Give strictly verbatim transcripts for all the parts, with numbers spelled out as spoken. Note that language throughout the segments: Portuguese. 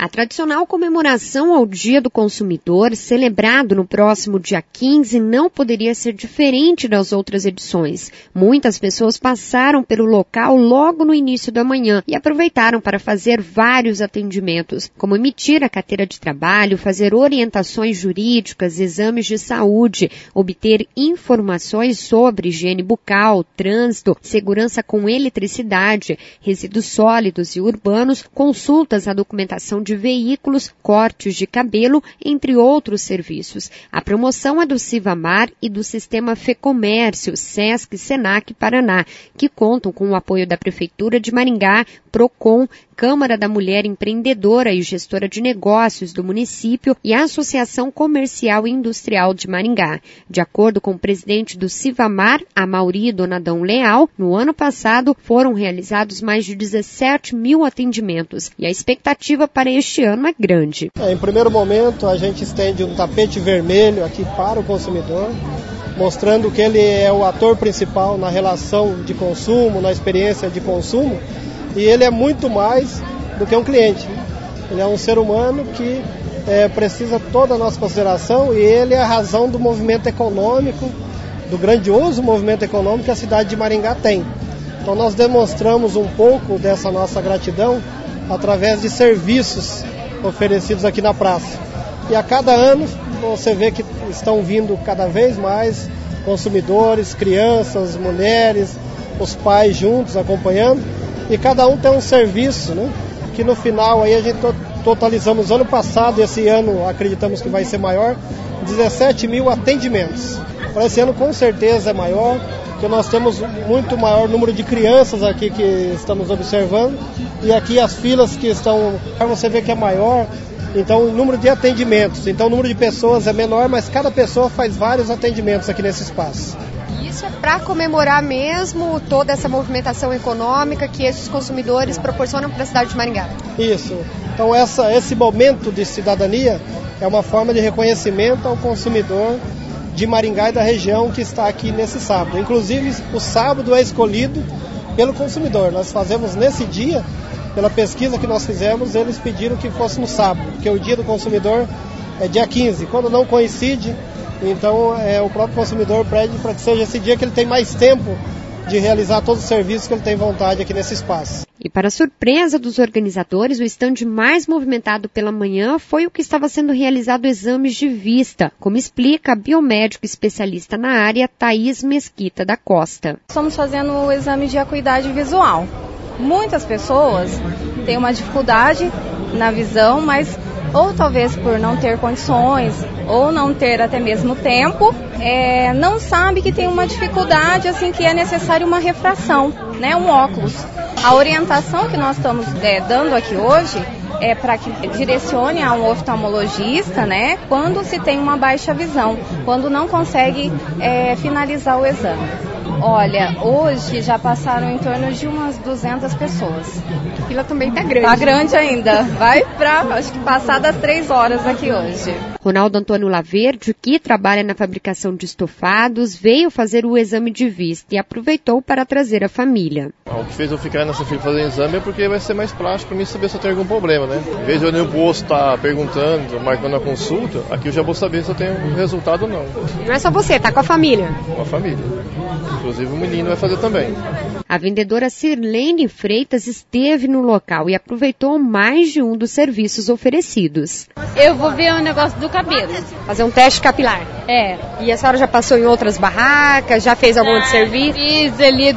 A tradicional comemoração ao Dia do Consumidor, celebrado no próximo dia quinze, não poderia ser diferente das outras edições. Muitas pessoas passaram pelo local logo no início da manhã e aproveitaram para fazer vários atendimentos, como emitir a carteira de trabalho, fazer orientações jurídicas, exames de saúde, obter informações sobre higiene bucal, trânsito, segurança com eletricidade, resíduos sólidos e urbanos, consultas à documentação de de veículos, cortes de cabelo, entre outros serviços. A promoção é do Sivamar e do Sistema Fecomércio, Sesc, Senac, Paraná, que contam com o apoio da Prefeitura de Maringá, Procon, Câmara da Mulher Empreendedora e Gestora de Negócios do município e a Associação Comercial e Industrial de Maringá. De acordo com o presidente do Sivamar, Amaury Donadão Leal, no ano passado foram realizados mais de dezessete mil atendimentos e a expectativa para este ano é grande. É, em primeiro momento, a gente estende um tapete vermelho aqui para o consumidor, mostrando que ele é o ator principal na relação de consumo, na experiência de consumo, e ele é muito mais do que um cliente. Ele é um ser humano que é, precisa toda a nossa consideração e ele é a razão do movimento econômico, do grandioso movimento econômico que a cidade de Maringá tem. Então nós demonstramos um pouco dessa nossa gratidão através de serviços oferecidos aqui na praça. E a cada ano você vê que estão vindo cada vez mais consumidores, crianças, mulheres, os pais juntos acompanhando, e cada um tem um serviço, né? Que no final aí a gente totalizamos ano passado, esse ano acreditamos que vai ser maior, dezessete mil atendimentos. Para esse ano com certeza é maior, porque nós temos muito maior número de crianças aqui que estamos observando, e aqui as filas que estão, você vê que é maior, então o número de atendimentos, então o número de pessoas é menor, mas cada pessoa faz vários atendimentos aqui nesse espaço. Isso é para comemorar mesmo toda essa movimentação econômica que esses consumidores proporcionam para a cidade de Maringá. Isso. Então essa, esse momento de cidadania é uma forma de reconhecimento ao consumidor de Maringá e da região que está aqui nesse sábado. Inclusive o sábado é escolhido pelo consumidor. Nós fazemos nesse dia, pela pesquisa que nós fizemos, eles pediram que fosse no sábado, porque o dia do consumidor é dia quinze. Quando não coincide, então é, o próprio consumidor pede para que seja esse dia que ele tem mais tempo de realizar todos os serviços que ele tem vontade aqui nesse espaço. E para surpresa dos organizadores, o estande mais movimentado pela manhã foi o que estava sendo realizado exames de vista, como explica a biomédico especialista na área, Thaís Mesquita da Costa. Estamos fazendo o exame de acuidade visual. Muitas pessoas têm uma dificuldade na visão, mas ou talvez por não ter condições, ou não ter até mesmo tempo, é, não sabe que tem uma dificuldade, assim, que é necessário uma refração, né, um óculos. A orientação que nós estamos é, dando aqui hoje é para que direcione a um oftalmologista, né, quando se tem uma baixa visão, quando não consegue é, finalizar o exame. Olha, hoje já passaram em torno de umas duzentas pessoas. A fila também está grande. Está grande ainda. Vai para, acho que passar das três horas aqui hoje. Ronaldo Antônio Laverde, que trabalha na fabricação de estofados, veio fazer o exame de vista e aproveitou para trazer a família. O que fez eu ficar nessa fila fazendo exame é porque vai ser mais prático para mim saber se eu tenho algum problema, né? Em vez de eu ir no posto estar perguntando, marcando a consulta, aqui eu já vou saber se eu tenho resultado ou não. Não é só você, tá com a família? Com a família. Inclusive o menino vai fazer também. A vendedora Sirlene Freitas esteve no local e aproveitou mais de um dos serviços oferecidos. Eu vou ver o negócio do cabelo. Fazer um teste capilar? É. E a senhora já passou em outras barracas? Já fez algum outro serviço? Fiz ali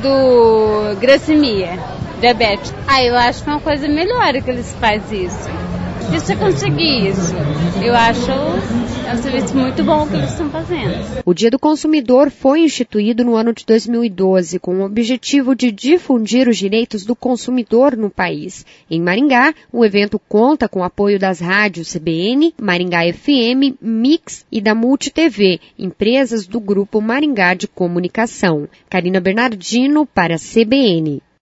do Gracemia, diabetes. Ah, eu acho que é uma coisa melhor que eles fazem isso. Se você conseguir isso, eu acho é um serviço muito bom que eles estão fazendo. O Dia do Consumidor foi instituído no ano de dois mil e doze com o objetivo de difundir os direitos do consumidor no país. Em Maringá, o evento conta com o apoio das rádios C B N, Maringá F M, Mix e da Multi T V, empresas do Grupo Maringá de Comunicação. Karina Bernardino para a C B N.